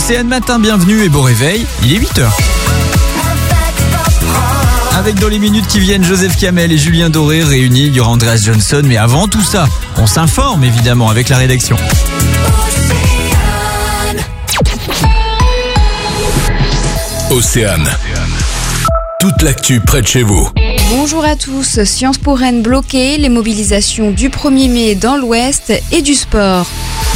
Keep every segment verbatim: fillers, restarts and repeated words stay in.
Océane Matin, bienvenue et bon réveil, il est huit heures. Avec dans les minutes qui viennent Joseph Kamel et Julien Doré réunis, il y aura Andreas Johnson. Mais avant tout ça, on s'informe évidemment avec la rédaction. Océane. Toute l'actu près de chez vous. Bonjour à tous. Sciences Po Rennes bloquées, les mobilisations du premier mai dans l'Ouest et du sport.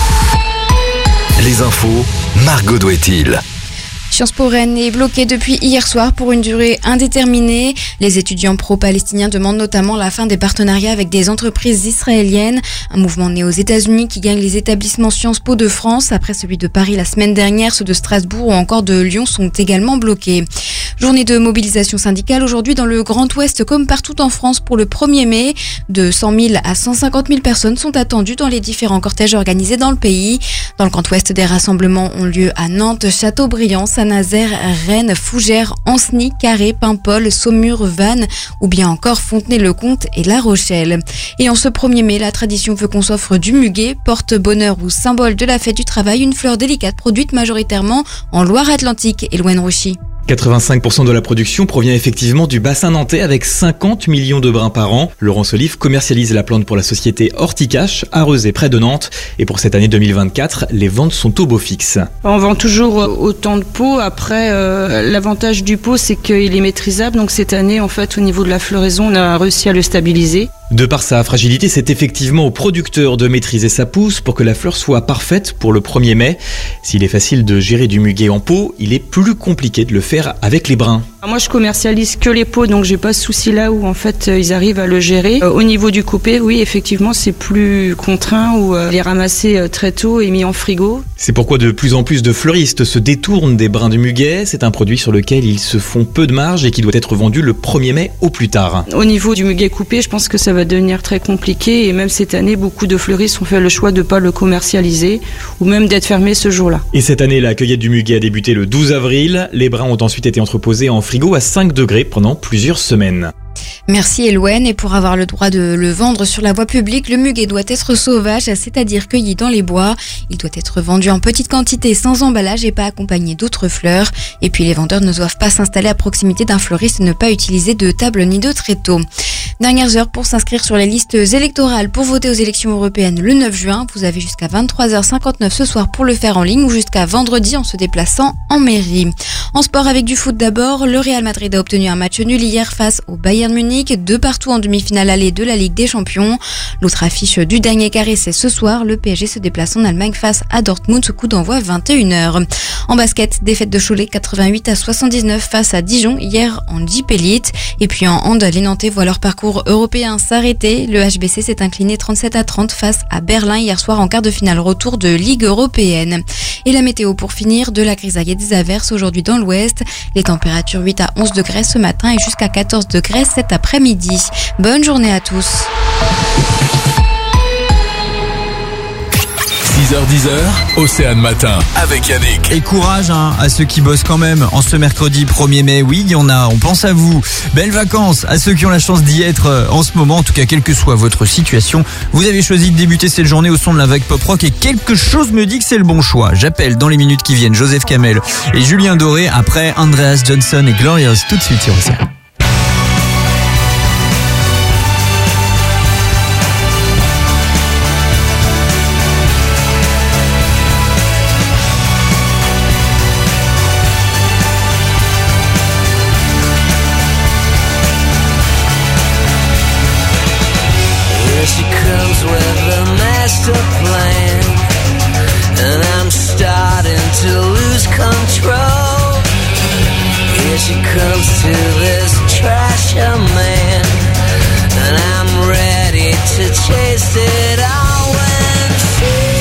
Les infos, Margot Douet-il. Sciences Po Rennes est bloquée depuis hier soir pour une durée indéterminée. Les étudiants pro-palestiniens demandent notamment la fin des partenariats avec des entreprises israéliennes. Un mouvement né aux États-Unis qui gagne les établissements Sciences Po de France. Après celui de Paris la semaine dernière, ceux de Strasbourg ou encore de Lyon sont également bloqués. Journée de mobilisation syndicale aujourd'hui dans le Grand Ouest comme partout en France pour le premier mai. De cent mille à cent cinquante mille personnes sont attendues dans les différents cortèges organisés dans le pays. Dans le Grand Ouest, des rassemblements ont lieu à Nantes, Châteaubriand, Saint-Nazaire, Rennes, Fougères, Ancenis, Carré, Paimpol, Saumur, Vannes ou bien encore Fontenay-le-Comte et La Rochelle. Et en ce premier mai, la tradition veut qu'on s'offre du muguet, porte-bonheur ou symbole de la fête du travail, une fleur délicate produite majoritairement en Loire-Atlantique. Eloane Rouchy. quatre-vingt-cinq pour cent de la production provient effectivement du bassin nantais avec cinquante millions de brins par an. Laurence Olive commercialise la plante pour la société Horticache, à Rezé près de Nantes. Et pour cette année deux mille vingt-quatre, les ventes sont au beau fixe. On vend toujours autant de pots. Après, euh, l'avantage du pot, c'est qu'il est maîtrisable. Donc cette année, en fait, au niveau de la floraison, on a réussi à le stabiliser. De par sa fragilité, c'est effectivement au producteur de maîtriser sa pousse pour que la fleur soit parfaite pour le premier mai. S'il est facile de gérer du muguet en pot, il est plus compliqué de le faire avec les brins. Moi, je commercialise que les pots, donc j'ai pas ce souci là où en fait ils arrivent à le gérer. Euh, au niveau du coupé, oui, effectivement, c'est plus contraint où euh, les ramasser euh, très tôt et mis en frigo. C'est pourquoi de plus en plus de fleuristes se détournent des brins de muguet. C'est un produit sur lequel ils se font peu de marge et qui doit être vendu le premier mai au plus tard. Au niveau du muguet coupé, je pense que ça va devenir très compliqué et même cette année, beaucoup de fleuristes ont fait le choix de pas le commercialiser ou même d'être fermés ce jour-là. Et cette année, la cueillette du muguet a débuté le douze avril. Les brins ont ensuite été entreposés en frigo à cinq degrés pendant plusieurs semaines. Merci Eloane. Et pour avoir le droit de le vendre sur la voie publique, le muguet doit être sauvage, c'est-à-dire cueilli dans les bois. Il doit être vendu en petite quantité sans emballage et pas accompagné d'autres fleurs. Et puis les vendeurs ne doivent pas s'installer à proximité d'un fleuriste et ne pas utiliser de table ni de tréteau. Dernières heures pour s'inscrire sur les listes électorales pour voter aux élections européennes le neuf juin. Vous avez jusqu'à vingt-trois heures cinquante-neuf ce soir pour le faire en ligne ou jusqu'à vendredi en se déplaçant en mairie. En sport avec du foot d'abord, le Real Madrid a obtenu un match nul hier face au Bayern Munich, deux partout en demi-finale allée de la Ligue des Champions. L'autre affiche du dernier carré, c'est ce soir. Le P S G se déplace en Allemagne face à Dortmund, ce coup d'envoi vingt et une heures. En basket, défaite de Cholet quatre-vingt-huit à soixante-dix-neuf face à Dijon hier en Jeep Elite. Et puis en hand, les Nantais voient leur parcours européen s'arrêter. Le H B C s'est incliné trente-sept à trente face à Berlin hier soir en quart de finale retour de Ligue européenne. Et la météo pour finir, de la grisaille et des averses aujourd'hui dans l'ouest. Les températures huit à onze degrés ce matin et jusqu'à quatorze degrés cet après-midi. Bonne journée à tous. six heures dix, Océane Matin avec Yannick. Et courage hein, à ceux qui bossent quand même en ce mercredi premier mai. Oui, il y en a, on pense à vous. Belles vacances à ceux qui ont la chance d'y être en ce moment. En tout cas, quelle que soit votre situation, vous avez choisi de débuter cette journée au son de la vague pop rock et quelque chose me dit que c'est le bon choix. J'appelle dans les minutes qui viennent Joseph Kamel et Julien Doré après Andreas Johnson et Glorious tout de suite sur Océane. She comes with a master plan, and I'm starting to lose control. Here she comes to this trasher man, and I'm ready to chase it all when she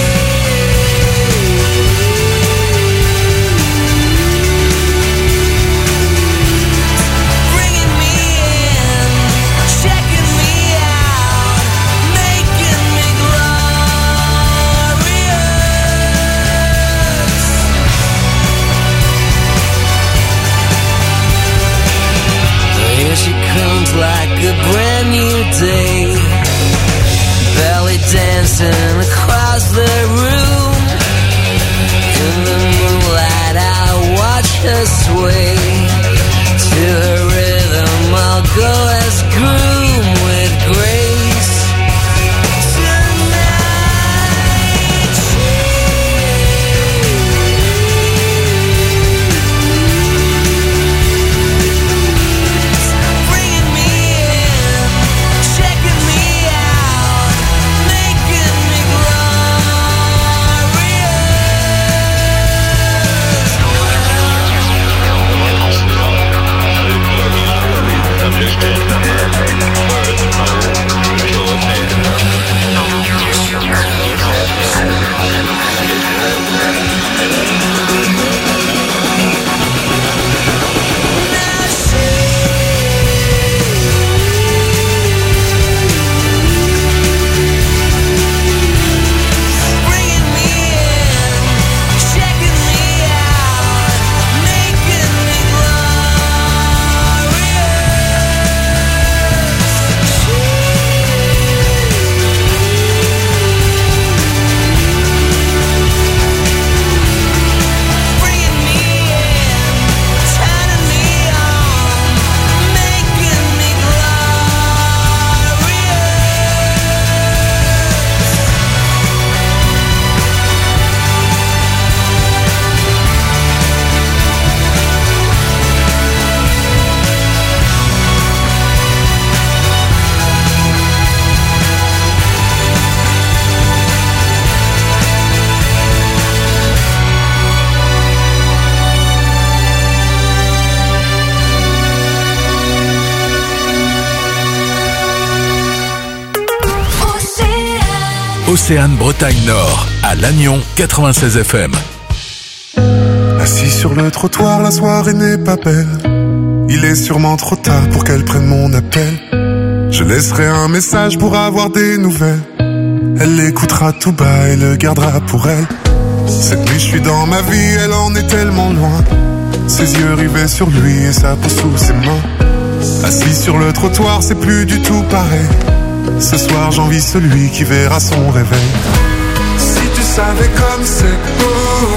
Océane Bretagne Nord, à Lannion quatre-vingt-seize F M. Assis sur le trottoir, la soirée n'est pas belle. Il est sûrement trop tard pour qu'elle prenne mon appel. Je laisserai un message pour avoir des nouvelles. Elle l'écoutera tout bas et le gardera pour elle. Cette nuit je suis dans ma vie, elle en est tellement loin. Ses yeux rivés sur lui et sa peau sous ses mains. Assis sur le trottoir, c'est plus du tout pareil. Ce soir j'envie celui qui verra son réveil. Si tu savais comme c'est beau,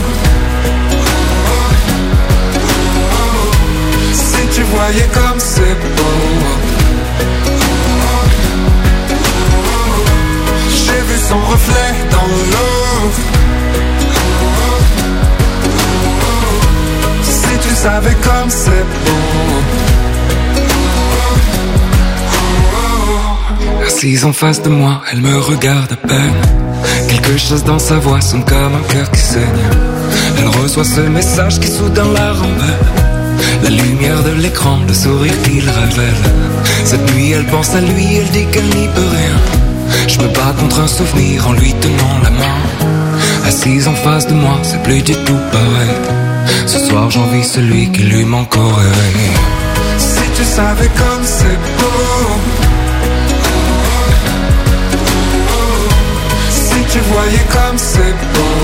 si tu voyais comme c'est beau. J'ai vu son reflet dans l'eau. Si tu savais comme c'est beau. Assise en face de moi, elle me regarde à peine. Quelque chose dans sa voix sonne comme un cœur qui saigne. Elle reçoit ce message qui soudain la rembelle. La lumière de l'écran, le sourire qu'il révèle. Cette nuit elle pense à lui, elle dit qu'elle n'y peut rien. Je me bats contre un souvenir en lui tenant la main. Assise en face de moi, c'est plus du tout pareil. Ce soir j'envie celui qui lui manque au réveil. Si tu savais comme c'est beau. Si tu voyais comme c'est beau.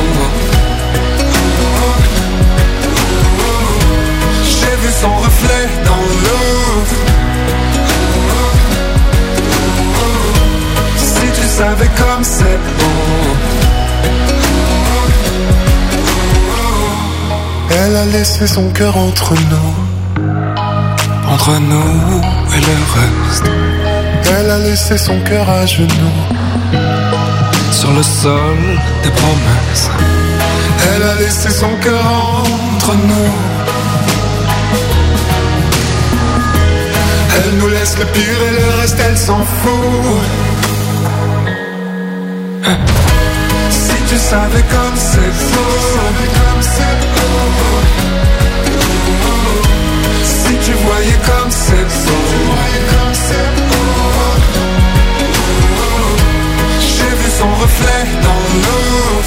J'ai vu son reflet dans l'eau. Si tu savais comme c'est beau. Elle a laissé son cœur entre nous. Entre nous et le reste. Elle a laissé son cœur à genoux. Sur le sol des promesses. Elle a laissé son cœur entre nous. Elle nous laisse le pire et le reste elle s'en fout. Si tu savais comme c'est beau. Si tu voyais comme c'est beau. J'ai vu son reflet dans l'eau.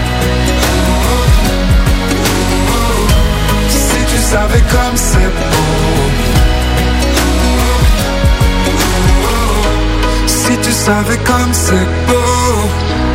Si tu savais comme c'est beau. Si tu savais comme c'est beau.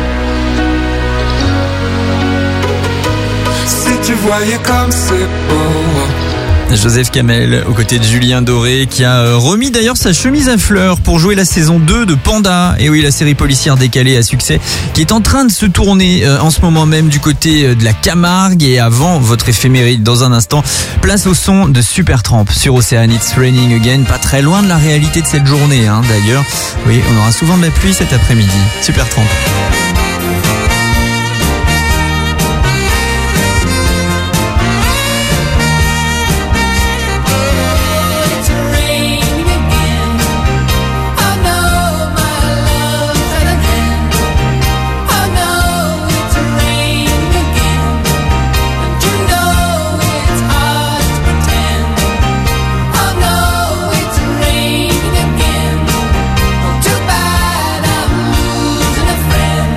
Si tu voyais comme c'est beau. Joseph Kamel aux côtés de Julien Doré qui a remis d'ailleurs sa chemise à fleurs pour jouer la saison deux de Panda. Et oui, la série policière décalée à succès qui est en train de se tourner en ce moment même du côté de la Camargue. Et avant votre éphéméride dans un instant, place au son de Supertramp sur Océane. It's Raining Again, pas très loin de la réalité de cette journée hein, d'ailleurs. Oui, on aura souvent de la pluie cet après-midi. Supertramp. Too bad I'm losing a friend.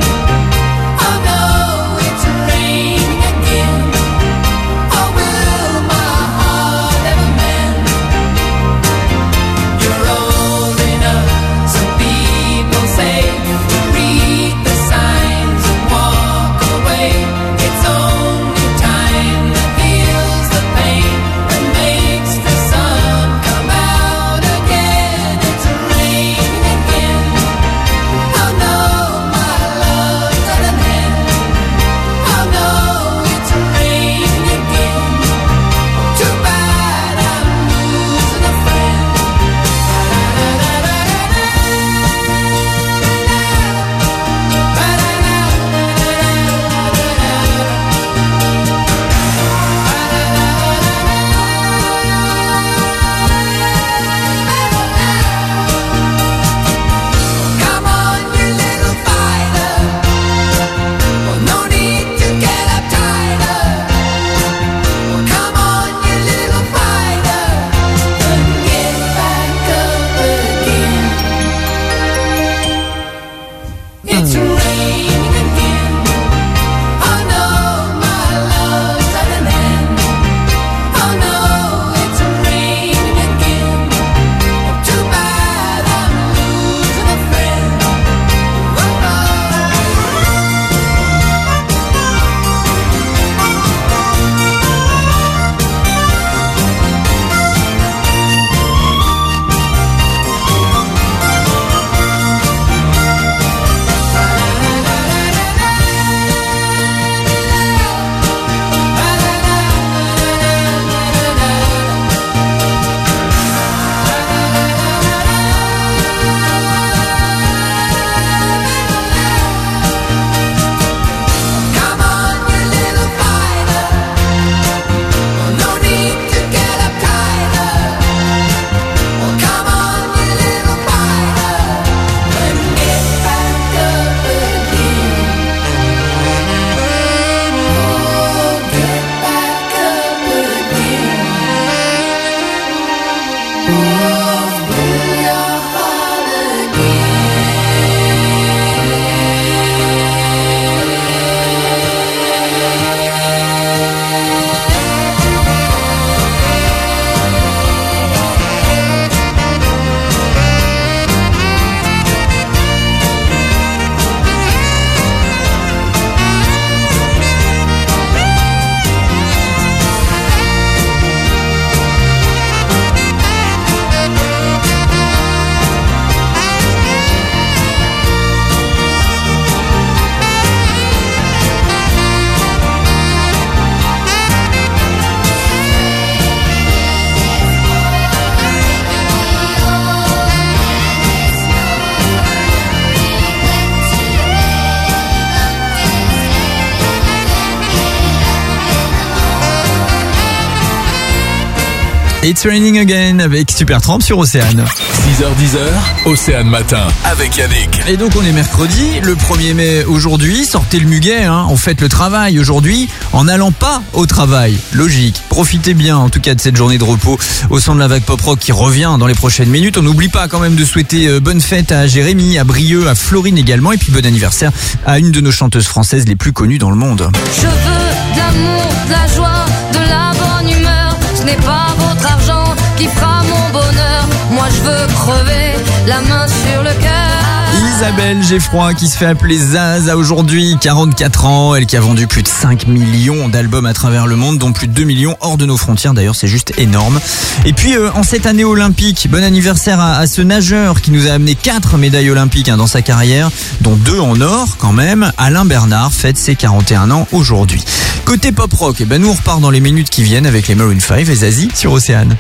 It's Raining Again avec Supertramp sur Océane. six heures dix, Océane Matin avec Yannick. Et donc on est mercredi, le premier mai aujourd'hui, sortez le muguet, hein, on fête le travail aujourd'hui en n'allant pas au travail. Logique, profitez bien en tout cas de cette journée de repos au son de la vague pop rock qui revient dans les prochaines minutes. On n'oublie pas quand même de souhaiter euh, bonne fête à Jérémy, à Brieux, à Florine également, et puis bon anniversaire à une de nos chanteuses françaises les plus connues dans le monde. Je veux de l'amour, de la joie, de la bonne humeur. Ce n'est pas votre argent qui fera mon bonheur. Moi je veux crever, la main sur le cœur. Isabelle Geffroy qui se fait appeler Zaza aujourd'hui, quarante-quatre ans, elle qui a vendu plus de cinq millions d'albums à travers le monde, dont plus de deux millions hors de nos frontières, d'ailleurs c'est juste énorme. Et puis euh, en cette année olympique, bon anniversaire à, à ce nageur qui nous a amené quatre médailles olympiques hein, dans sa carrière, dont deux en or quand même. Alain Bernard fête ses quarante et un ans aujourd'hui. Côté pop rock, eh ben nous on repart dans les minutes qui viennent avec les Maroon cinq et Zazie sur Océane.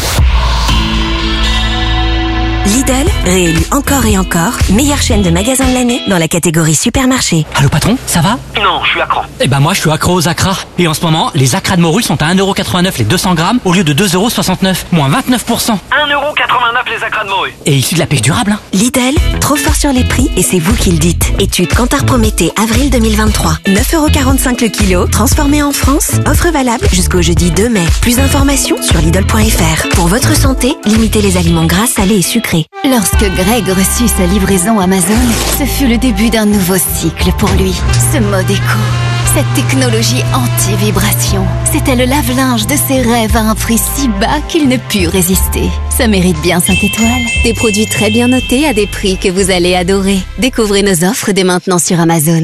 Lidl, réélu encore et encore, meilleure chaîne de magasins de l'année dans la catégorie supermarché. Allô patron, ça va? Non, je suis accro. Eh ben moi je suis accro aux acras. Et en ce moment, les acras de morue sont à un euro quatre-vingt-neuf les deux cents grammes au lieu de deux euros soixante-neuf, moins vingt-neuf pour cent. un euro quatre-vingt-neuf les acras de morue. Et issu de la pêche durable. Hein. Lidl, trop fort sur les prix et c'est vous qui le dites. Étude Kantar Prométhée, avril deux mille vingt-trois. neuf euros quarante-cinq le kilo, transformé en France. Offre valable jusqu'au jeudi deux mai. Plus d'informations sur Lidl point F R. Pour votre santé, limitez les aliments gras, salés et sucrés. Lorsque Greg reçut sa livraison Amazon, ce fut le début d'un nouveau cycle pour lui. Ce mode éco, cette technologie anti-vibration, c'était le lave-linge de ses rêves à un prix si bas qu'il ne put résister. Ça mérite bien cinq étoiles. Des produits très bien notés à des prix que vous allez adorer. Découvrez nos offres dès maintenant sur Amazon.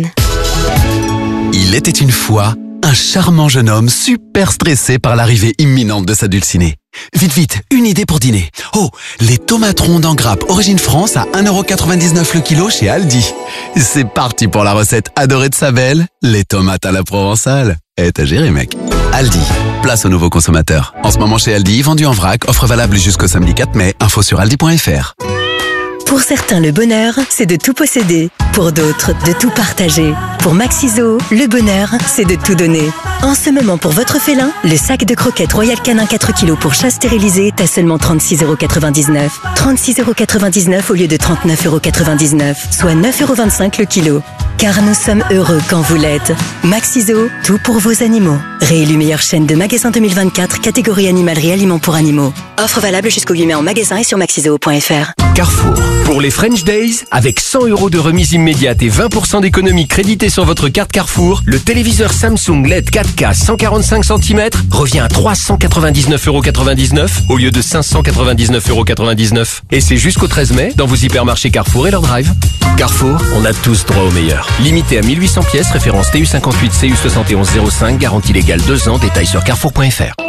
Il était une fois un charmant jeune homme super stressé par l'arrivée imminente de sa dulcinée. Vite, vite, une idée pour dîner. Oh, les tomates rondes en grappe origine France à un euro quatre-vingt-dix-neuf le kilo chez Aldi. C'est parti pour la recette adorée de sa belle, les tomates à la provençale. Eh, t'as géré, mec. Aldi, place aux nouveaux consommateurs. En ce moment chez Aldi, vendu en vrac, offre valable jusqu'au samedi quatre mai, info sur aldi point F R. Pour certains, le bonheur, c'est de tout posséder. Pour d'autres, de tout partager. Pour Maxiso, le bonheur, c'est de tout donner. En ce moment, pour votre félin, le sac de croquettes Royal Canin quatre kilos pour chat stérilisé est à seulement trente-six euros quatre-vingt-dix-neuf. trente-six euros quatre-vingt-dix-neuf au lieu de trente-neuf euros quatre-vingt-dix-neuf, soit neuf euros vingt-cinq le kilo. Car nous sommes heureux quand vous l'êtes. Maxiso, tout pour vos animaux. Réélu meilleure chaîne de magasins deux mille vingt-quatre, catégorie animalerie aliments pour animaux. Offre valable jusqu'au huit mai en magasin et sur maxiso point F R. Carrefour. Pour les French Days, avec cent euros de remise immédiate et vingt pour cent d'économie créditée sur votre carte Carrefour, le téléviseur Samsung L E D quatre K cent quarante-cinq centimètres revient à trois cent quatre-vingt-dix-neuf euros quatre-vingt-dix-neuf au lieu de cinq cent quatre-vingt-dix-neuf euros quatre-vingt-dix-neuf. Et c'est jusqu'au treize mai dans vos hypermarchés Carrefour et leur drive. Carrefour, on a tous droit au meilleur. Limité à mille huit cents pièces, référence T U cinquante-huit C U soixante et onze zéro cinq, garantie légale deux ans, détail sur carrefour point F R.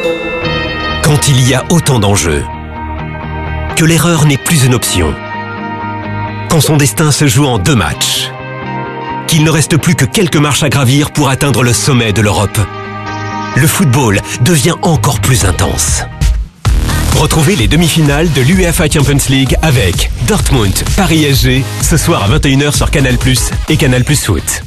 Quand il y a autant d'enjeux, que l'erreur n'est plus une option, quand son destin se joue en deux matchs, qu'il ne reste plus que quelques marches à gravir pour atteindre le sommet de l'Europe, le football devient encore plus intense. Retrouvez les demi-finales de l'UEFA Champions League avec Dortmund, Paris S G, ce soir à vingt et une heures sur Canal plus, et Canal plus Foot.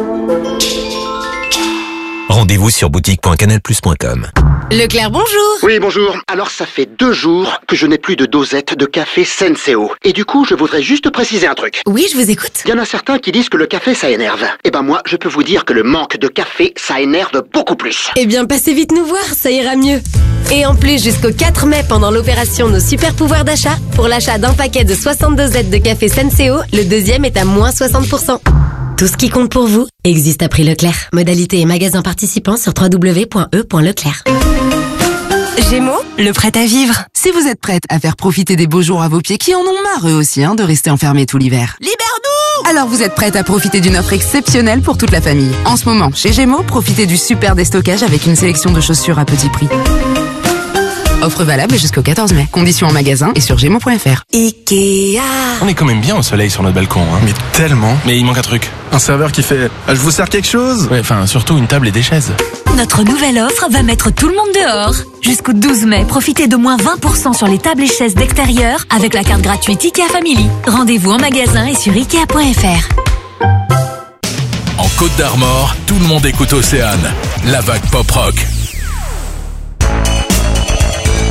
Rendez-vous sur boutique point canal plus point com. Leclerc, bonjour. Oui, bonjour. Alors, ça fait deux jours que je n'ai plus de dosette de café Senseo. Et du coup, je voudrais juste préciser un truc. Oui, je vous écoute. Il y en a certains qui disent que le café, ça énerve. Eh ben moi, je peux vous dire que le manque de café, ça énerve beaucoup plus. Eh bien, passez vite nous voir, ça ira mieux. Et en plus, jusqu'au quatre mai, pendant l'opération Nos Super Pouvoirs d'achat, pour l'achat d'un paquet de soixante dosettes de café Senseo, le deuxième est à moins soixante pour cent. Tout ce qui compte pour vous existe à prix Leclerc. Modalité et magasins participants sur w w w point e point leclerc. Gémeaux, le prêt à vivre. Si vous êtes prête à faire profiter des beaux jours à vos pieds qui en ont marre eux aussi hein, de rester enfermés tout l'hiver. Libère-nous! Alors vous êtes prête à profiter d'une offre exceptionnelle pour toute la famille. En ce moment, chez Gémeaux, profitez du super déstockage avec une sélection de chaussures à petit prix. Offre valable jusqu'au quatorze mai. Conditions en magasin et sur gémeaux point F R. Ikea. On est quand même bien au soleil sur notre balcon, hein. Mais tellement. Mais il manque un truc. Un serveur qui fait ah, « Je vous sers quelque chose ?» Ouais, enfin, surtout une table et des chaises. Notre nouvelle offre va mettre tout le monde dehors. Jusqu'au douze mai, profitez de moins vingt pour cent sur les tables et chaises d'extérieur avec la carte gratuite Ikea Family. Rendez-vous en magasin et sur ikea point F R. En Côte d'Armor, tout le monde écoute Océane. La vague pop rock.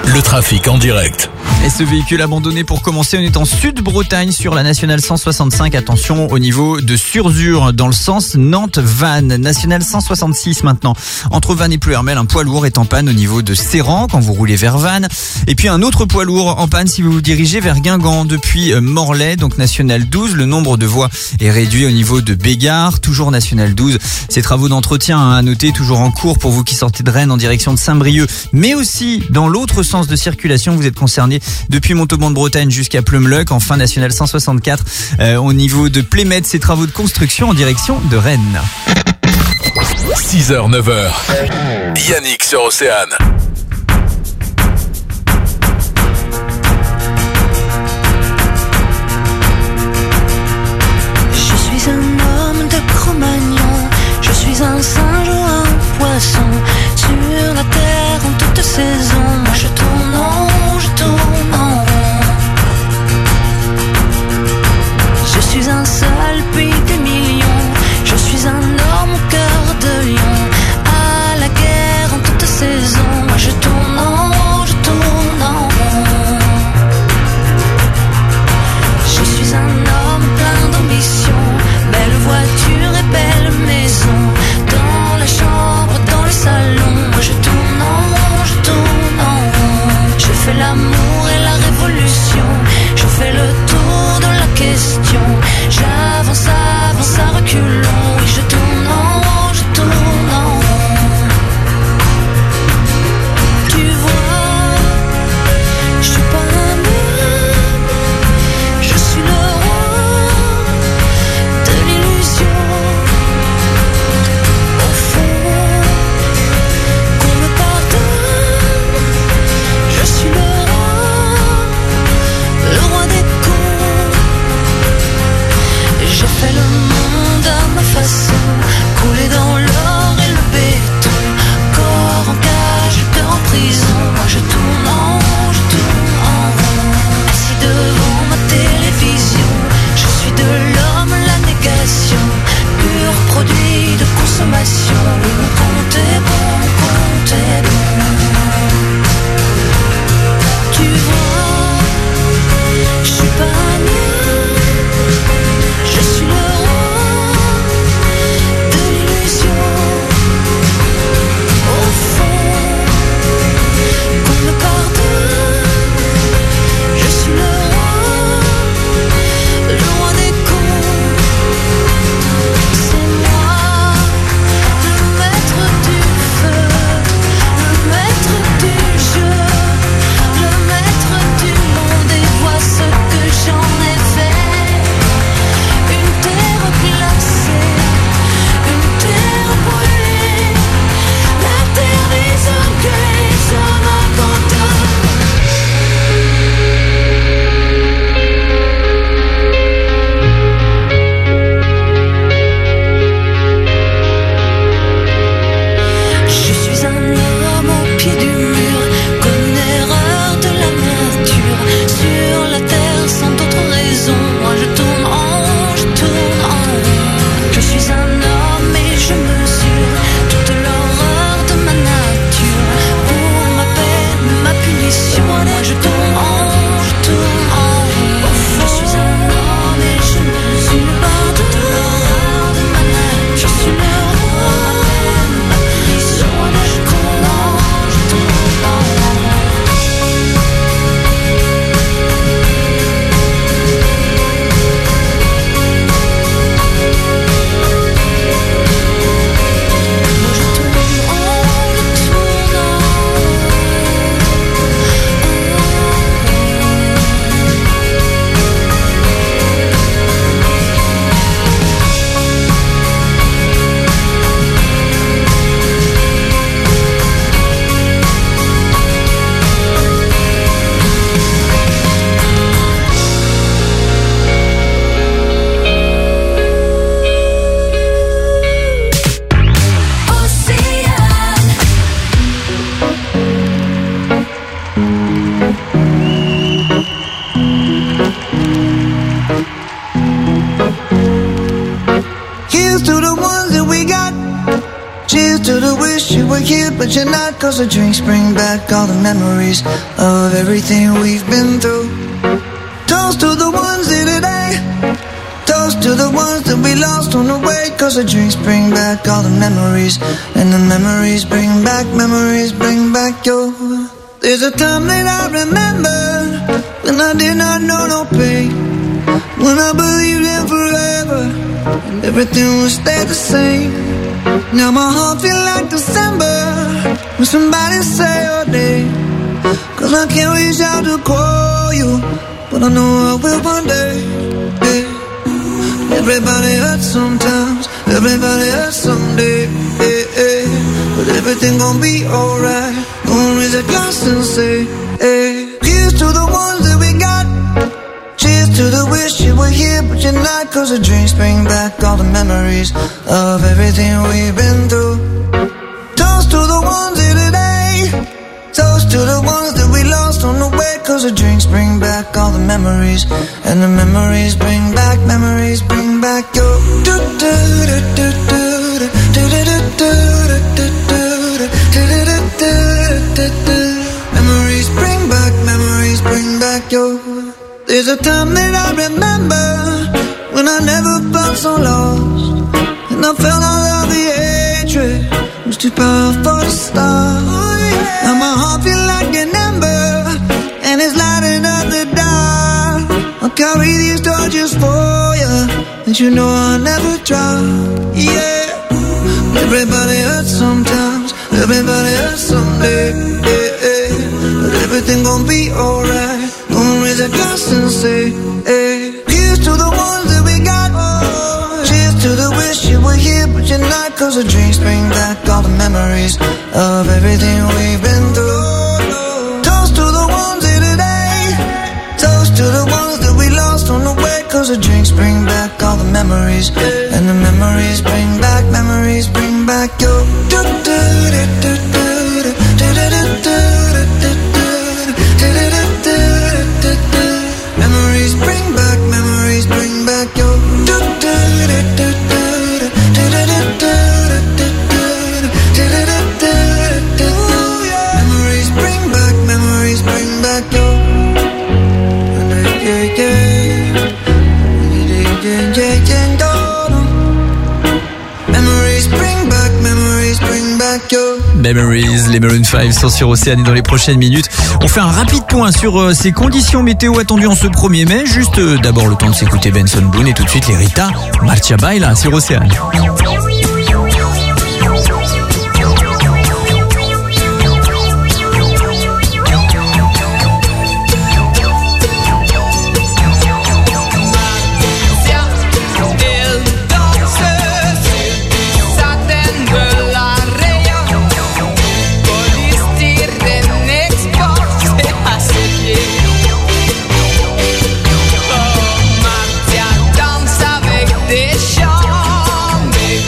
le trafic en direct. Et ce véhicule abandonné pour commencer, on est en Sud-Bretagne sur la nationale cent soixante-cinq. Attention au niveau de Surzur dans le sens Nantes-Vannes. Nationale cent soixante-six maintenant. Entre Vannes et Pleuhermel, un poids lourd est en panne au niveau de Serran quand vous roulez vers Vannes. Et puis un autre poids lourd en panne si vous vous dirigez vers Guingamp depuis Morlaix, donc nationale douze. Le nombre de voies est réduit au niveau de Bégard, toujours nationale douze. Ces travaux d'entretien à noter toujours en cours pour vous qui sortez de Rennes en direction de Saint-Brieuc, mais aussi dans l'autre sens de circulation. Vous êtes concerné depuis Montauban de Bretagne jusqu'à Pleumeleuc, enfin nationale cent soixante-quatre euh, au niveau de Plémette, ces travaux de construction en direction de Rennes. six heures neuf heures, Yannick sur Océane. Je suis un homme de Cro-Magnon, je suis un singe ou un poisson, sur la terre en toute saison, moi je tourne en, je tourne en rond. Je suis un seul pays des millions, je suis un homme au cœur de lion, à la guerre en toute saison, moi je tourne en, je tourne en rond. Je suis un homme plein d'ambition, belle voiture et belle maison, dans la chambre, dans le salon, moi je tourne en, je tourne en rond. Je fais l'amour et la révolution, je fais le tour de la question, j'avance, avance à reculons, oui je tourne en, je tourne en rond. Tu vois, je suis pas un homme, je suis le roi de l'illusion. Au fond, qu'on me pardonne, je suis le roi, le roi des cons. were here, but you're not. Cause the drinks bring back all the memories of everything we've been through. Toast to the ones here today. Toast to the ones that we lost on the way. Cause the drinks bring back all the memories. And the memories bring back, memories bring back your. There's a time that I remember when I did not know no pain, when I believed in forever and everything would stay the same. Now my heart feel like December when somebody say your name. Cause I can't reach out to call you, but I know I will one day. Yeah. Everybody hurts sometimes, everybody hurts someday. Yeah, yeah. But everything gon' be alright. Gonna raise a glass and say, hey. Here's to the ones that we got. Cheers to the wish you were here, but you're not. Cause the drinks bring back all the memories of everything we've been through. Toast to the ones here today. Toast to the ones that we lost on the way. Cause the drinks bring back all the memories. And the memories bring back, memories bring back your. Memories bring back, memories bring back your. There's a time that I remember when I never felt so lost, and I felt all of the hatred was too powerful to stop. Now my heart feel like an ember, and it's lighting up the dark. I'll carry these torches for you, and you know I'll never drop. Yeah, everybody hurts sometimes, everybody hurts someday. Yeah, yeah. But everything gon' be alright. Gonna raise a glass and say, hey. Here's to the ones that we got. Oh, cheers to the wish you were here, but you're not. Cause the drinks bring back all the memories of everything we've been through. Toast to the ones here today. Toast to the ones that we lost on the way. Cause the drinks bring back all the memories. And the memories bring back, memories bring back your. Memories bring back, memories bring back your. Memories bring back, memories bring back your. Memories bring back, memories bring back your. Memories, les Maroon five sont sur Océane et dans les prochaines minutes, on fait un rapide point sur euh, ces conditions météo attendues en ce premier mai. Juste euh, d'abord le temps de s'écouter Benson Boone et tout de suite les Rita Marcia Baila sur Océane. Marcia danse avec des chambres.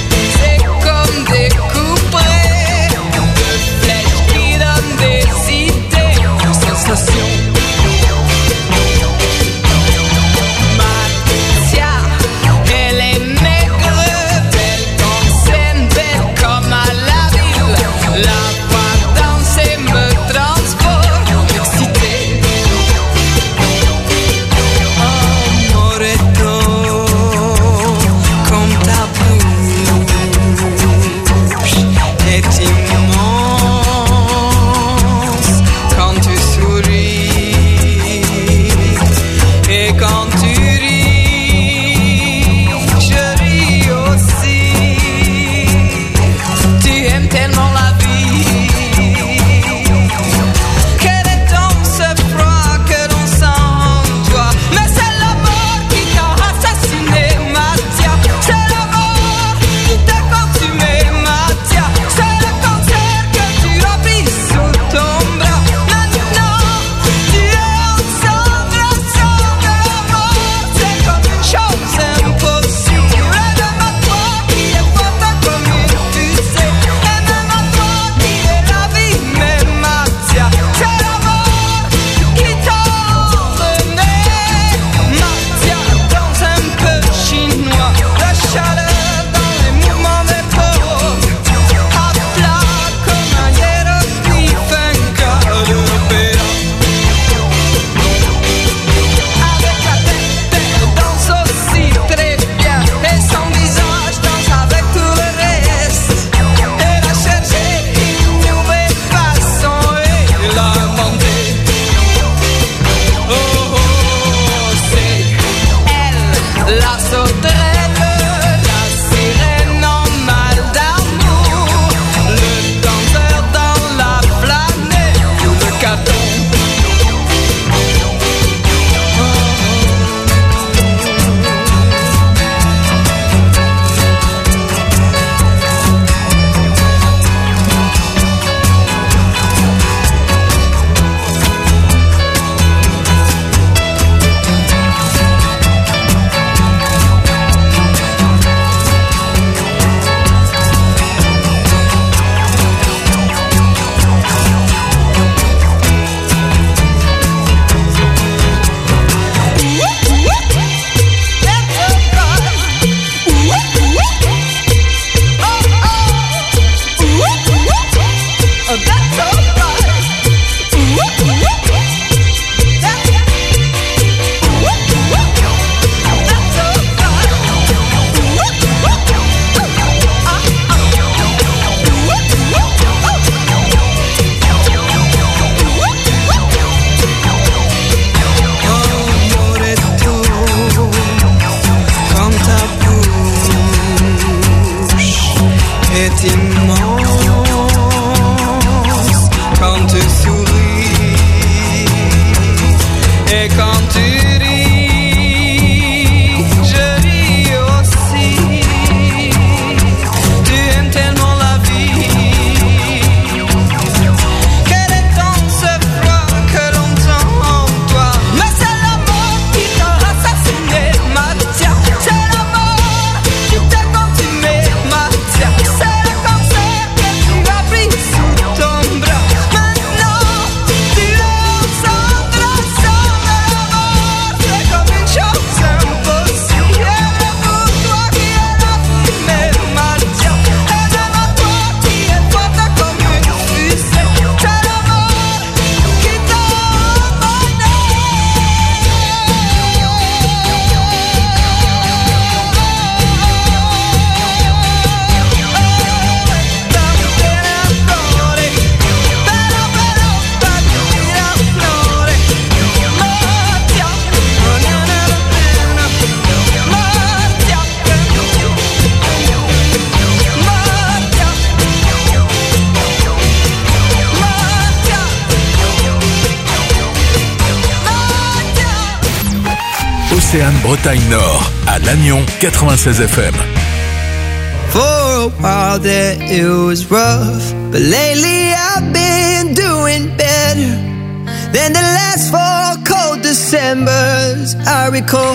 Océane Bretagne Nord, à Lannion quatre-vingt-seize F M. For a while there it was rough, but lately I've been doing better than the last four cold Decembers I recall.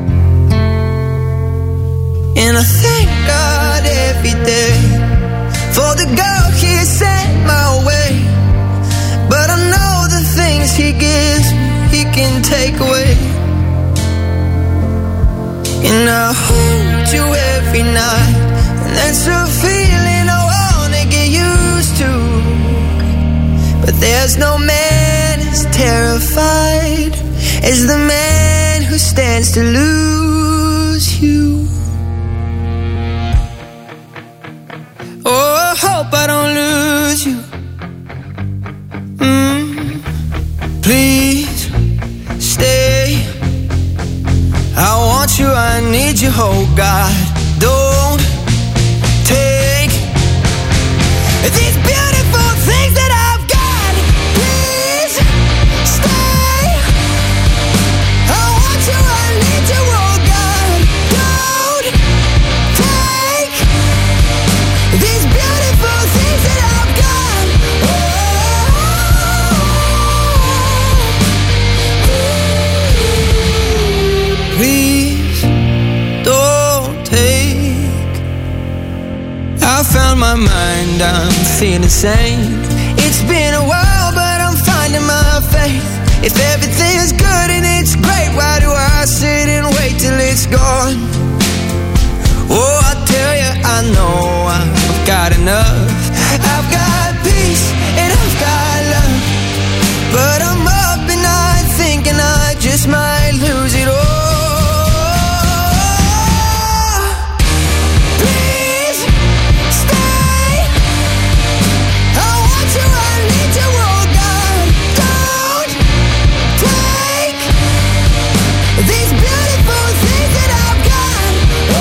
And I thank God every day for the girl He sent my way. But I know the things He gives me, He can take away. And I hold you every night, and that's a feeling I wanna get used to. But there's no man as terrified as the man who stands to lose you. Oh, I hope I don't lose you. Mm. Please stay. I want you, I need you, oh God. Don't take these beautiful things that I've got. Please stay. I want you, I need you, oh God. Don't take these beautiful things that I've got. Oh. Please don't take. I found my mind, I'm feeling sane. It's been a while, but I'm finding my faith. If everything's good and it's great, why do I sit and wait till it's gone? Oh, I tell you, I know I've got enough. I've got peace and I've got love, but I'm up at night thinking I just might lose it all. Please stay. I want you, I need you, oh God. Don't take these beautiful things that I've got.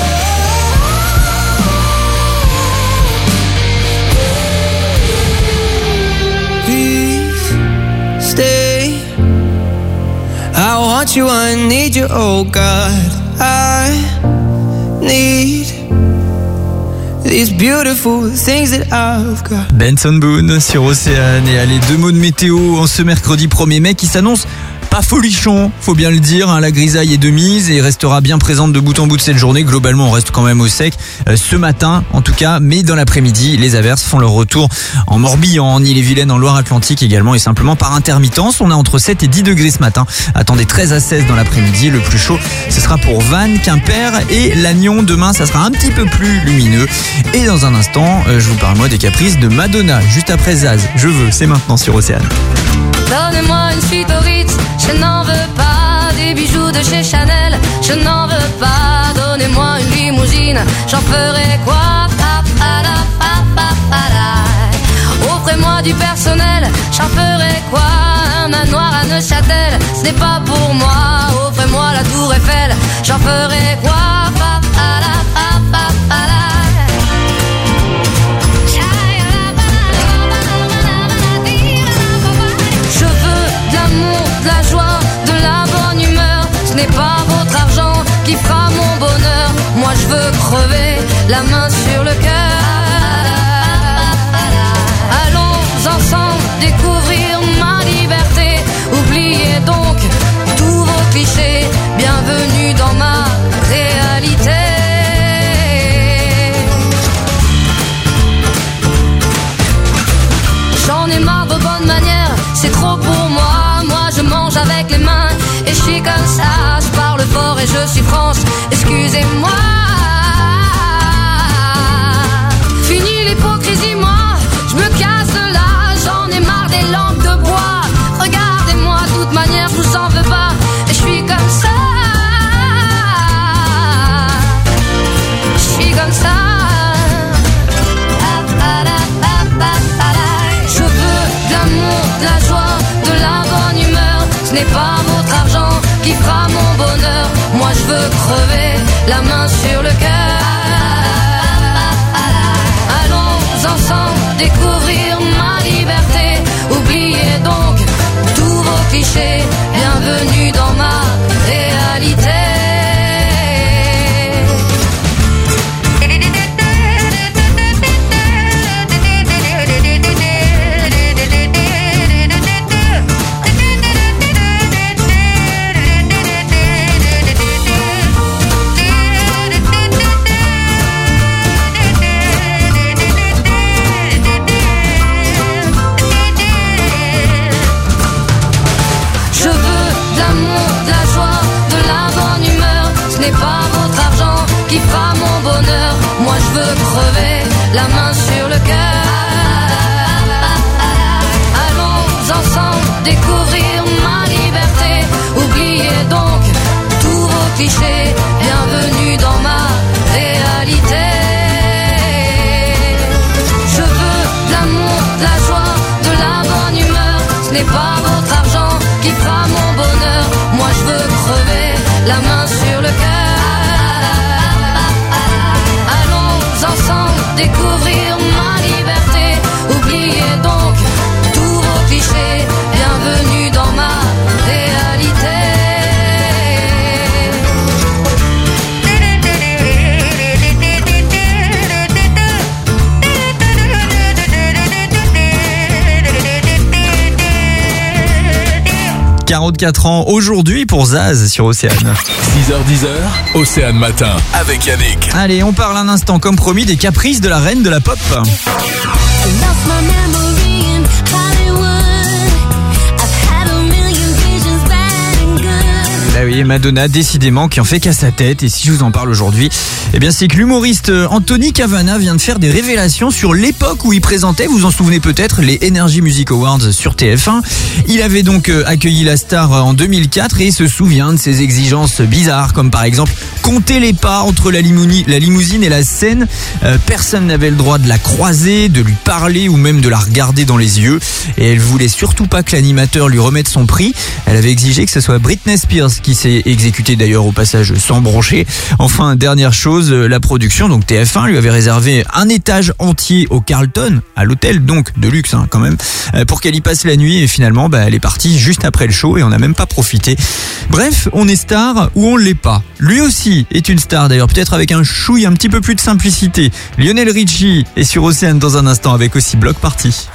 Please stay. I want you, I need you, oh God. I need these beautiful things that I've got. Benson Boone sur Océane. Et allez, deux mots de météo en ce mercredi premier mai qui s'annonce pas folichon, faut bien le dire, hein. La grisaille est de mise et restera bien présente de bout en bout de cette journée. Globalement, on reste quand même au sec euh, ce matin en tout cas, mais dans l'après-midi, les averses font leur retour en Morbihan, en Ille-et-Vilaine, en Loire-Atlantique également, et simplement par intermittence. On a entre sept et dix degrés ce matin. Attendez treize à seize dans l'après-midi. Le plus chaud, ce sera pour Vannes, Quimper et Lannion. Demain, ça sera un petit peu plus lumineux. Et dans un instant, euh, je vous parle moi des caprices de Madonna, juste après Zaz. Je veux, c'est maintenant sur Océane. Donnez-moi une suite au Ritz, je n'en veux pas. Des bijoux de chez Chanel, je n'en veux pas. Donnez-moi une limousine, j'en ferai quoi? Pa, pa, la, pa, pa, pa, la. Offrez-moi du personnel, j'en ferai quoi? Un manoir à Neuchâtel, ce n'est pas pour moi. Offrez-moi la tour Eiffel, j'en ferai quoi? Pa, pa, la, pa, pa, pa, la. De la joie, de la bonne humeur, ce n'est pas votre argent qui fera mon bonheur. Moi je veux crever la main sur le cœur. Allons ensemble découvrir ma liberté. Oubliez donc tous vos clichés. Bienvenue dans ma réalité. J'en ai marre de vos bonnes manières, c'est trop pour moi. Je mange avec les mains et je suis comme ça. Je parle fort et je suis France, excusez-moi. Fini l'hypocrisie, moi, je me casse de là. J'en ai marre des langues de bois. Regardez-moi, de toute manière, je vous en veux pas. Et je suis comme ça. Je suis comme ça. Je veux de l'amour, de la joie, de la bonne humeur. Ce n'est pas votre argent qui fera mon bonheur. Moi je veux crever la main sur le cœur. Allons ensemble découvrir ma liberté. Oubliez donc tous vos clichés. Bienvenue dans ma réalité. Ce n'est pas votre argent qui fera mon bonheur. Moi je veux crever la main sur le cœur. Allons ensemble découvrir ma liberté. Oubliez donc tous vos clichés. Bienvenue dans ma réalité. Je veux de l'amour, de la joie, de la bonne humeur. Ce n'est pas votre argent qui fera mon bonheur. Moi je veux crever la main sur le cœur. Allons ensemble découvrir ma liberté. Oubliez donc tous vos clichés. Bienvenue dans ma réalité. quarante-quatre ans aujourd'hui pour Zaz sur Océane. six heures dix, Océane Matin avec Yannick. Allez, on parle un instant comme promis des caprices de la reine de la pop. Ah oui, Madonna, décidément, qui en fait qu'à sa tête. Et si je vous en parle aujourd'hui, eh bien, c'est que l'humoriste Anthony Cavana vient de faire des révélations sur l'époque où il présentait, vous en souvenez peut-être, les Energy Music Awards sur T F un. Il avait donc accueilli la star en deux mille quatre et se souvient de ses exigences bizarres, comme par exemple compter les pas entre la, limouni, la limousine et la scène. Euh, personne n'avait le droit de la croiser, de lui parler ou même de la regarder dans les yeux. Et elle voulait surtout pas que l'animateur lui remette son prix. Elle avait exigé que ce soit Britney Spears qui s'est exécutée d'ailleurs au passage sans broncher. Enfin, dernière chose, la production, donc T F un, lui avait réservé un étage entier au Carlton, à l'hôtel, donc de luxe hein, quand même, pour qu'elle y passe la nuit. Et finalement, bah, elle est partie juste après le show et on n'a même pas profité. Bref, on est star ou on l'est pas. Lui aussi est une star d'ailleurs, peut-être avec un chouille un petit peu plus de simplicité. Lionel Richie est sur Océane dans un instant avec aussi Bloc Party.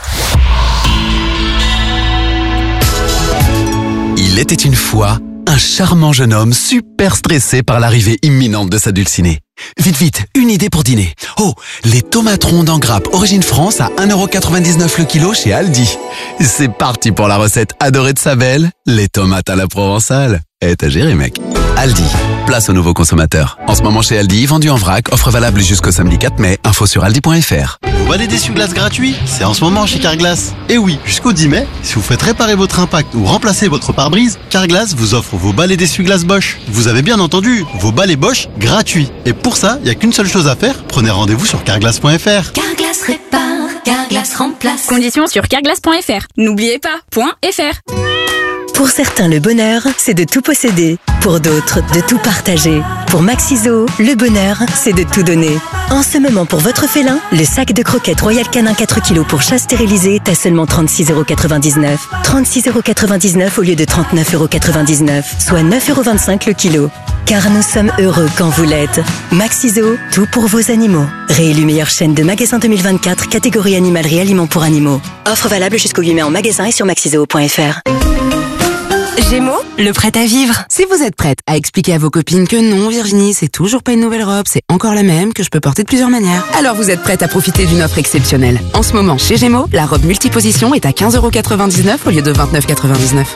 Il était une fois un charmant jeune homme super stressé par l'arrivée imminente de sa dulcinée. Vite, vite, une idée pour dîner. Oh, les tomates rondes en grappe Origine France à un euro quatre-vingt-dix-neuf le kilo chez Aldi. C'est parti pour la recette adorée de sa belle, les tomates à la provençale. Eh, t'as géré, mec. Aldi, place aux nouveaux consommateurs. En ce moment chez Aldi, vendu en vrac, offre valable jusqu'au samedi quatre mai. Info sur aldi point f r. Vous balai d'essuie-glace gratuit, c'est en ce moment chez Carglass. Et oui, jusqu'au dix mai, si vous faites réparer votre impact ou remplacer votre pare-brise, Carglass vous offre vos balais d'essuie-glace Bosch. Vous avez bien entendu, vos balais Bosch gratuits. Et pour ça, il n'y a qu'une seule chose à faire, prenez rendez-vous sur carglass point f r. Carglass répare, Carglass remplace. Conditions sur carglass point f r. N'oubliez pas, .fr. Pour certains, le bonheur, c'est de tout posséder. Pour d'autres, de tout partager. Pour Maxiso, le bonheur, c'est de tout donner. En ce moment, pour votre félin, le sac de croquettes Royal Canin quatre kilos pour chat stérilisé est à seulement trente-six euros quatre-vingt-dix-neuf. trente-six euros quatre-vingt-dix-neuf au lieu de trente-neuf euros quatre-vingt-dix-neuf, soit neuf euros vingt-cinq le kilo. Car nous sommes heureux quand vous l'êtes. Maxiso, tout pour vos animaux. Réélu meilleure chaîne de magasins deux mille vingt-quatre, catégorie animalerie aliments pour animaux. Offre valable jusqu'au huit mai en magasin et sur maxiso point f r. Gémeaux, le prêt à vivre. Si vous êtes prête à expliquer à vos copines que non, Virginie, c'est toujours pas une nouvelle robe, c'est encore la même, que je peux porter de plusieurs manières, alors vous êtes prête à profiter d'une offre exceptionnelle. En ce moment, chez Gémeaux, la robe multiposition est à quinze euros quatre-vingt-dix-neuf au lieu de vingt-neuf euros quatre-vingt-dix-neuf.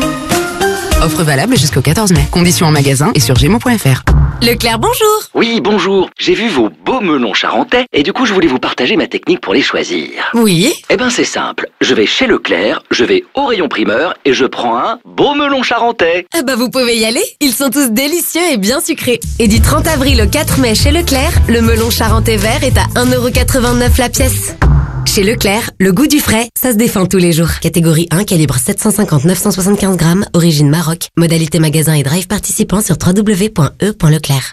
Offre valable jusqu'au quatorze mai. Conditions en magasin et sur gémeaux point f r. Leclerc, bonjour. Oui, bonjour. J'ai vu vos beaux melons charentais et du coup, je voulais vous partager ma technique pour les choisir. Oui. Eh ben, c'est simple. Je vais chez Leclerc, je vais au rayon primeur et je prends un beau melon charentais. Eh ben, vous pouvez y aller. Ils sont tous délicieux et bien sucrés. Et du trente avril au quatre mai chez Leclerc, le melon charentais vert est à un euro quatre-vingt-neuf la pièce. Chez Leclerc, le goût du frais, ça se défend tous les jours. Catégorie un, calibre sept cent cinquante à neuf cent soixante-quinze grammes, origine Maroc. Modalité magasin et drive participant sur w w w point e point leclerc.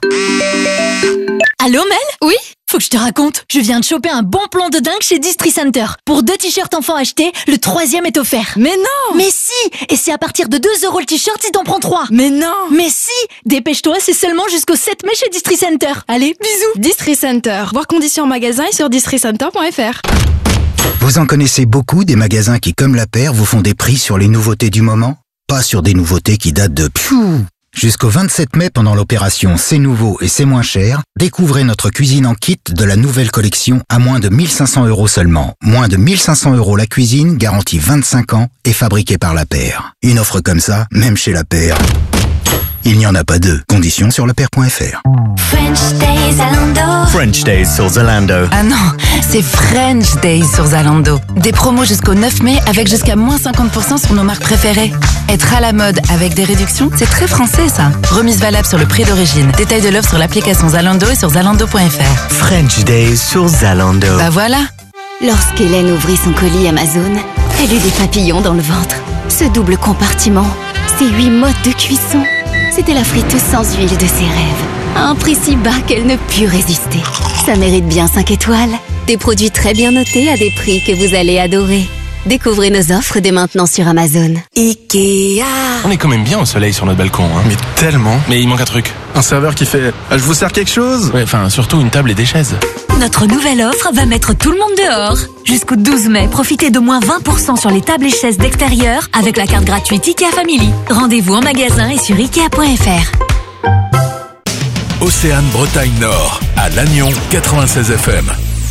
Allô Mel? Oui? Faut que je te raconte, je viens de choper un bon plan de dingue chez Distri Center. Pour deux t-shirts enfants achetés, le troisième est offert. Mais non! Mais si! Et c'est à partir de deux euros le t-shirt si t'en prends trois. Mais non! Mais si! Dépêche-toi, c'est seulement jusqu'au sept mai chez Distri Center. Allez, bisous! Distri Center. Voir conditions en magasin et sur distri center point f r. Vous en connaissez beaucoup des magasins qui, comme la paire, vous font des prix sur les nouveautés du moment? Pas sur des nouveautés qui datent de pfiou. Jusqu'au vingt-sept mai, pendant l'opération C'est nouveau et c'est moins cher, découvrez notre cuisine en kit de la nouvelle collection à moins de mille cinq cents euros seulement. Moins de mille cinq cents euros la cuisine, garantie vingt-cinq ans et fabriquée par la paire. Une offre comme ça, même chez la paire, Il n'y en a pas deux. Conditions sur leclerc point f r. French Days Zalando. French Days sur Zalando. Ah non, c'est French Days sur Zalando. Des promos jusqu'au neuf mai avec jusqu'à moins cinquante pour cent sur nos marques préférées. Être à la mode avec des réductions, c'est très français ça. Remise valable sur le prix d'origine. Détail de l'offre sur l'application Zalando et sur zalando point f r. French Days sur Zalando. Bah voilà. Lorsqu'Hélène ouvrit son colis Amazon, elle eut des papillons dans le ventre. Ce double compartiment, ces huit modes de cuisson, c'était la friteuse sans huile de ses rêves. À un prix si bas qu'elle ne put résister. Ça mérite bien cinq étoiles. Des produits très bien notés à des prix que vous allez adorer. Découvrez nos offres dès maintenant sur Amazon. Ikea. On est quand même bien au soleil sur notre balcon, hein. Mais tellement. Mais il manque un truc. Un serveur qui fait ah, « Je vous sers quelque chose ?» Ouais, enfin, surtout une table et des chaises. Notre nouvelle offre va mettre tout le monde dehors. Jusqu'au douze mai, profitez de moins vingt pour cent sur les tables et chaises d'extérieur avec la carte gratuite Ikea Family. Rendez-vous en magasin et sur ikea point f r. Océane Bretagne Nord, à Lannion, quatre-vingt-seize F M.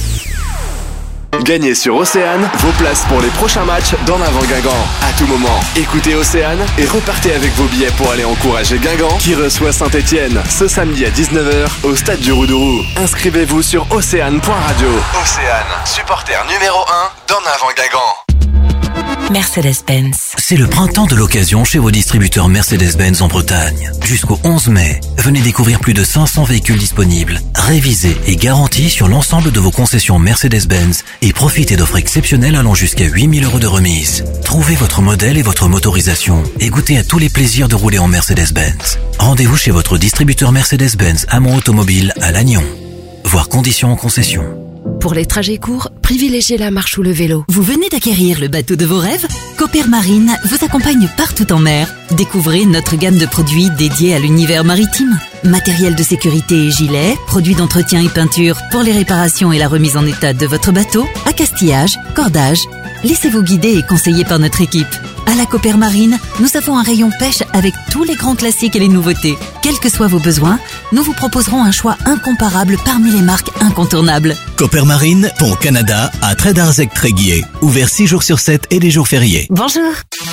Gagnez sur Océane vos places pour les prochains matchs d'En Avant Guingamp. À tout moment, écoutez Océane et repartez avec vos billets pour aller encourager Guingamp qui reçoit Saint-Etienne ce samedi à dix-neuf heures au stade du Roudourou. Inscrivez-vous sur océane point radio. Océane, supporter numéro un d'En Avant Guingamp. Mercedes-Benz. C'est le printemps de l'occasion chez vos distributeurs Mercedes-Benz en Bretagne. Jusqu'au onze mai, venez découvrir plus de cinq cents véhicules disponibles, révisés et garantis sur l'ensemble de vos concessions Mercedes-Benz et profitez d'offres exceptionnelles allant jusqu'à huit mille euros de remise. Trouvez votre modèle et votre motorisation et goûtez à tous les plaisirs de rouler en Mercedes-Benz. Rendez-vous chez votre distributeur Mercedes-Benz Amont Automobile à Lannion. Voir conditions en concession. Pour les trajets courts, privilégiez la marche ou le vélo. Vous venez d'acquérir le bateau de vos rêves? Cooper Marine vous accompagne partout en mer. Découvrez notre gamme de produits dédiés à l'univers maritime. Matériel de sécurité et gilets, produits d'entretien et peinture pour les réparations et la remise en état de votre bateau, accastillage, cordage. Laissez-vous guider et conseiller par notre équipe. À la Cooper Marine, nous avons un rayon pêche avec tous les grands classiques et les nouveautés. Quels que soient vos besoins, nous vous proposerons un choix incomparable parmi les marques incontournables. Cooper Marine, Pont Canada, à Trédarzec-Tréguier. Ouvert six jours sur sept et les jours fériés. Bonjour.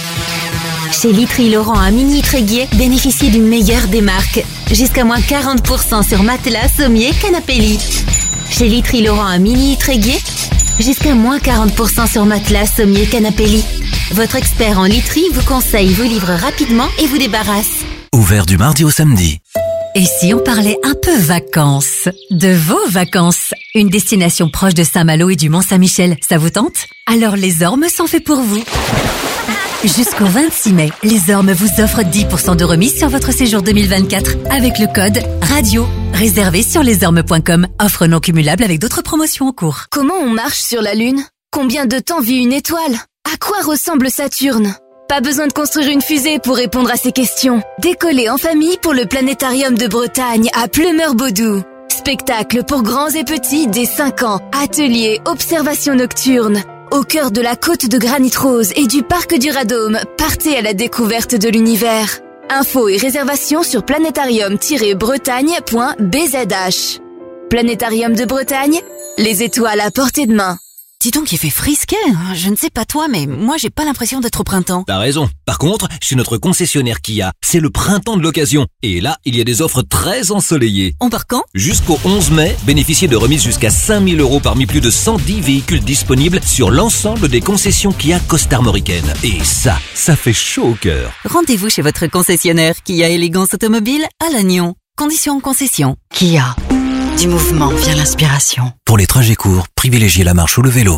Chez Litry Laurent à Mini Tréguier, bénéficiez d'une meilleure des marques. Jusqu'à moins quarante pour cent sur matelas, sommier, canapé lit. Chez Litry Laurent à Mini Tréguier, jusqu'à moins quarante pour cent sur matelas, sommier, canapé lit. Votre expert en literie vous conseille, vous livre rapidement et vous débarrasse. Ouvert du mardi au samedi. Et si on parlait un peu vacances? De vos vacances? Une destination proche de Saint-Malo et du Mont-Saint-Michel, ça vous tente? Alors les Ormes sont faits pour vous. Jusqu'au vingt-six mai, les Ormes vous offrent dix pour cent de remise sur votre séjour deux mille vingt-quatre avec le code RADIO. Réservé sur lesormes point com. Offre non cumulable avec d'autres promotions en cours. Comment on marche sur la Lune? Combien de temps vit une étoile? À quoi ressemble Saturne? Pas besoin de construire une fusée pour répondre à ces questions. Décollez en famille pour le Planétarium de Bretagne à Pleumeur-Baudou. Spectacle pour grands et petits dès cinq ans. Ateliers, observations nocturnes. Au cœur de la côte de Granit Rose et du parc du Radôme, partez à la découverte de l'univers. Infos et réservations sur planétarium tiret bretagne point b z h. Planétarium de Bretagne, les étoiles à portée de main. Dis donc, il fait frisquet. Je ne sais pas toi, mais moi, j'ai pas l'impression d'être au printemps. T'as raison. Par contre, chez notre concessionnaire Kia, c'est le printemps de l'occasion. Et là, il y a des offres très ensoleillées. On part quand? Jusqu'au onze mai, bénéficiez de remises jusqu'à cinq mille euros parmi plus de cent dix véhicules disponibles sur l'ensemble des concessions Kia costarmoricaines. Et ça, ça fait chaud au cœur. Rendez-vous chez votre concessionnaire Kia Élégance Automobile à Lannion. Conditions en concession. Kia. Du mouvement vient l'inspiration. Pour les trajets courts, privilégiez la marche ou le vélo.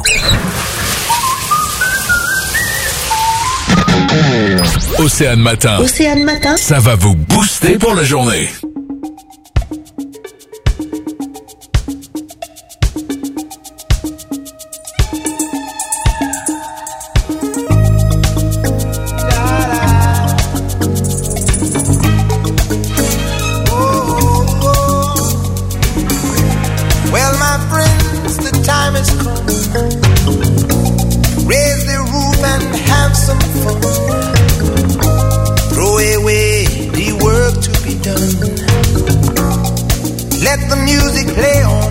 Océane Matin. Océane Matin. Ça va vous booster pour la journée. Let the music play on.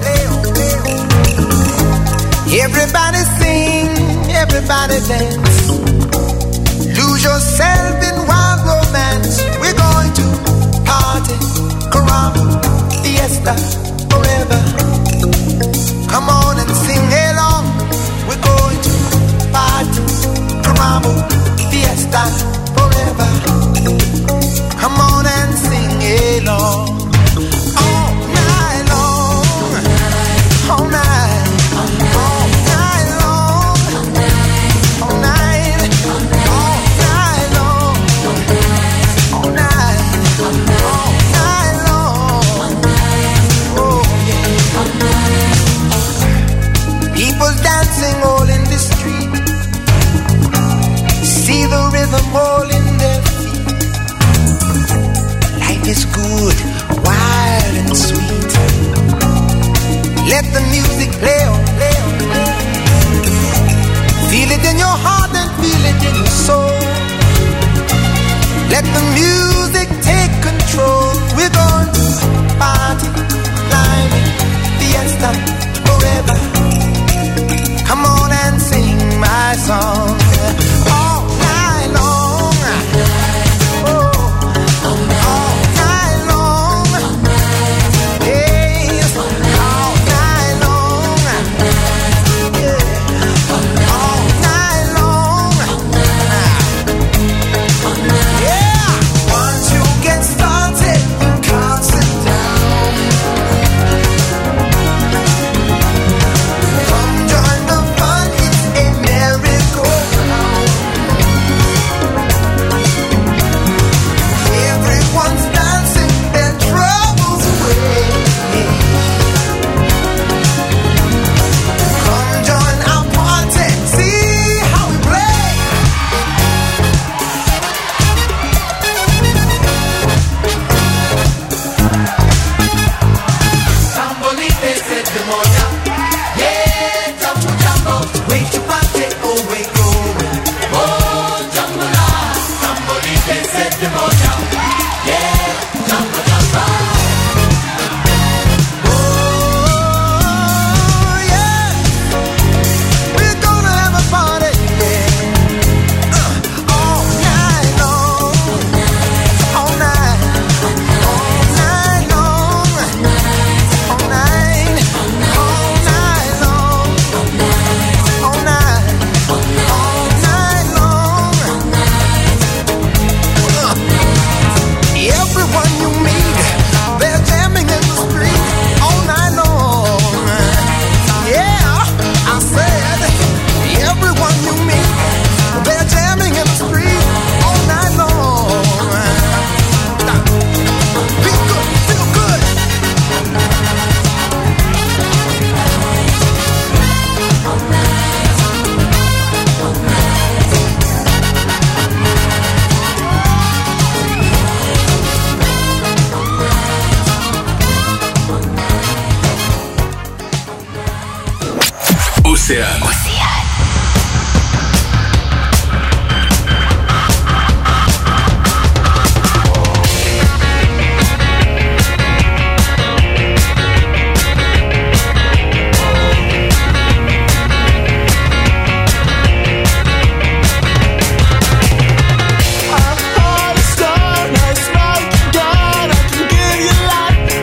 Everybody sing, everybody dance. Lose yourself in wild romance. We're going to party, caramba, fiesta, forever. Come on and sing along. We're going to party, caramba, fiesta, forever. Come on and sing along. All night long, all night, all night long, all night, all night long, all night, all night long. Oh yeah. People dancing all in the street. See the rhythm all in their feet. Life is good, wild and sweet. Let the music play on, play on, play on. Feel it in your heart and feel it in your soul. Let the music take control. We're going to party, climbing, fiesta, forever. Come on and sing my song. All night long. Oh, all night long. Yes, all night long. Yeah, all night long. Yeah, once you get started, you can't sit down. Come join the fun, it's a merry-go-round. Everyone's dancing their troubles away. Come join our party, see how we play. Tambolite se demonia, yeah, jumbo jumbo, way to party, oh way go. Oh, jambola, tambolite se demonia, yeah, jumbo jumbo. Oh yeah, we're gonna have a party, yeah. Uh, all night long, all night, all night long, all night, all night long, all night, all night long. Uh, Everyone you meet, they're jamming in the street all night long. Yeah, I said, everyone you meet, they're jamming in the street all night long. Now, feel good, feel good. Océane.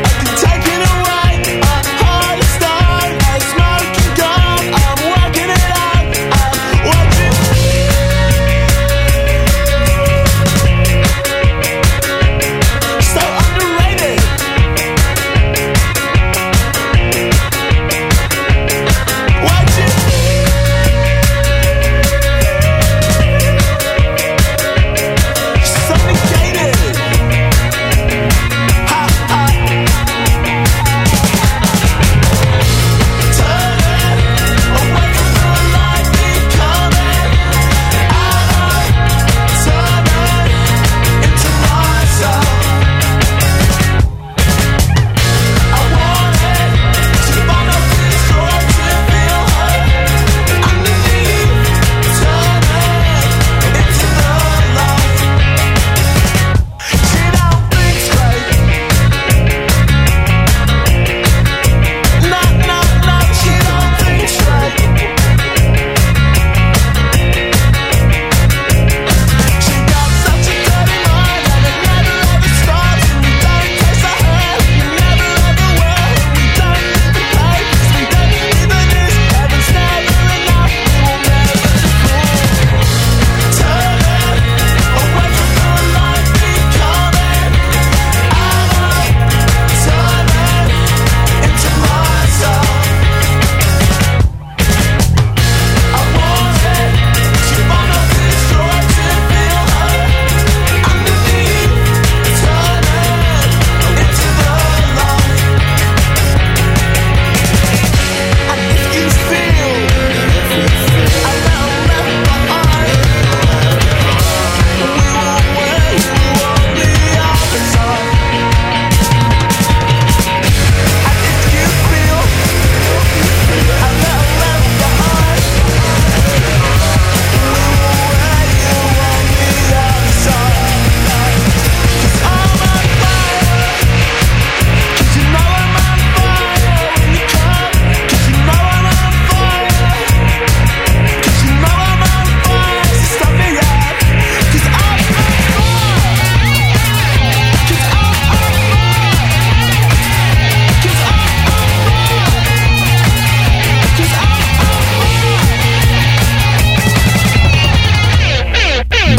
Take it away, a heart of stone, a smoking gun. I'm working it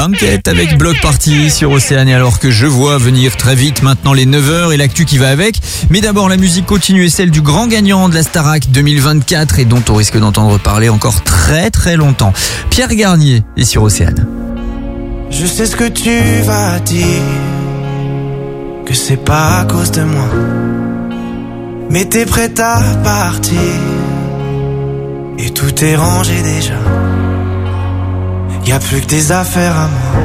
Banquette avec Bloc Party sur Océane, alors que je vois venir très vite maintenant les neuf heures et l'actu qui va avec. Mais d'abord la musique continue et celle du grand gagnant de la Starac deux mille vingt-quatre et dont on risque d'entendre parler encore très très longtemps. Pierre Garnier est sur Océane. Je sais ce que tu vas dire, que c'est pas à cause de moi, mais t'es prête à partir et tout est rangé déjà. Y'a plus que tes affaires à moi.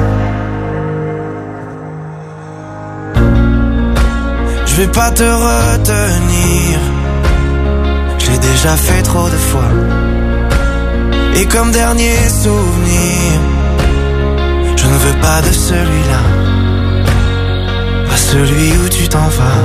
Je vais pas te retenir, j'ai déjà fait trop de fois. Et comme dernier souvenir, je ne veux pas de celui-là, pas celui où tu t'en vas.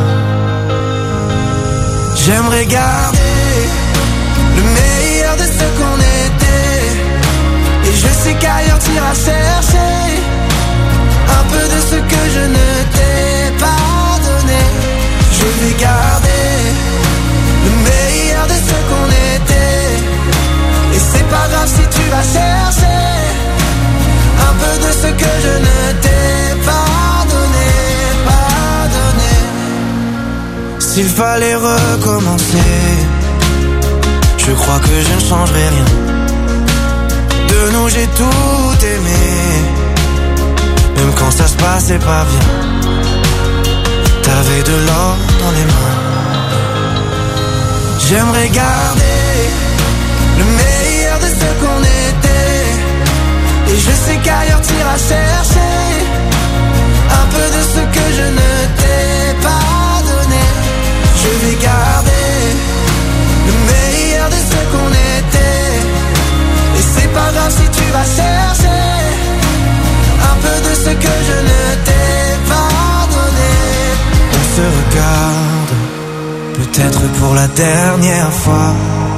J'aimerais garder le meilleur de ce qu'on était, et je sais qu'ailleurs t'iras chercher un peu de ce que je ne t'ai pas donné. Je vais garder le meilleur de ce qu'on était, et c'est pas grave si tu vas chercher un peu de ce que je ne t'ai pas donné, pas donné. S'il fallait recommencer, je crois que je ne changerai rien. De nous j'ai tout aimé, même quand ça se passait pas bien. T'avais de l'or dans les mains. J'aimerais garder le meilleur de ce qu'on était, et je sais qu'ailleurs t'iras chercher un peu de ce que je ne t'ai pas donné. Je vais garder le meilleur de ce qu'on était, et c'est pas grave si tu vas chercher un peu de ce que je ne t'ai pas donné. On se regarde, peut-être pour la dernière fois,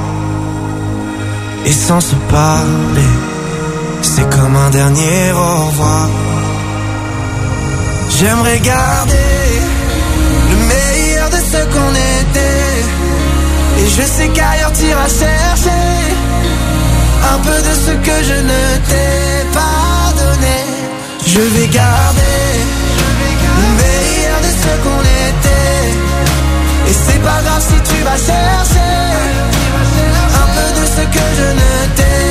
et sans se parler, c'est comme un dernier au revoir. J'aimerais garder le meilleur de ce qu'on était, et je sais qu'ailleurs t'iras chercher un peu de ce que je ne t'ai pas donné. Je vais garder le meilleur de ce qu'on était, et c'est pas grave si tu vas chercher un peu de ce que je ne t'ai